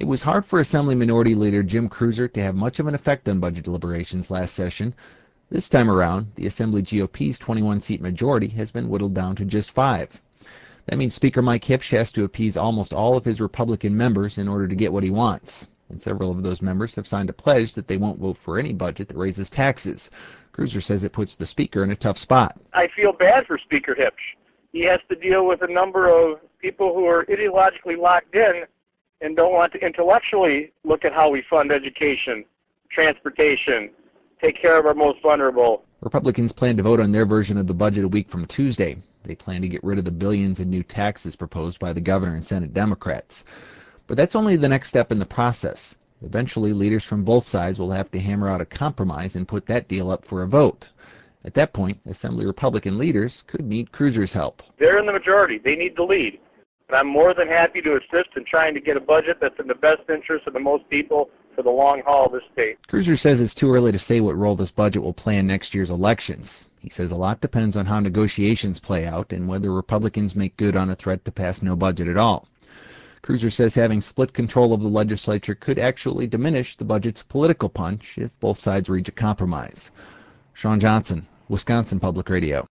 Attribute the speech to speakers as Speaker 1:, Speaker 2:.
Speaker 1: It was hard for Assembly Minority Leader Jim Cruiser to have much of an effect on budget deliberations last session. This time around, the Assembly GOP's 21-seat majority has been whittled down to just 5. That means Speaker Mike Hipsch has to appease almost all of his Republican members in order to get what he wants. And several of those members have signed a pledge that they won't vote for any budget that raises taxes. Cruiser says it puts the Speaker in a tough spot.
Speaker 2: I feel bad for Speaker Hipsch. He has to deal with a number of people who are ideologically locked in and don't want to intellectually look at how we fund education, transportation, take care of our most vulnerable.
Speaker 1: Republicans plan to vote on their version of the budget a week from Tuesday. They plan to get rid of the billions in new taxes proposed by the governor and Senate Democrats. But that's only the next step in the process. Eventually, leaders from both sides will have to hammer out a compromise and put that deal up for a vote. At that point, Assembly Republican leaders could need Cruiser's help.
Speaker 2: They're in the majority. They need the lead. And I'm more than happy to assist in trying to get a budget that's in the best interest of the most people for the long haul of this state.
Speaker 1: Cruiser says it's too early to say what role this budget will play in next year's elections. He says a lot depends on how negotiations play out and whether Republicans make good on a threat to pass no budget at all. Cruiser says having split control of the legislature could actually diminish the budget's political punch if both sides reach a compromise. Sean Johnson, Wisconsin Public Radio.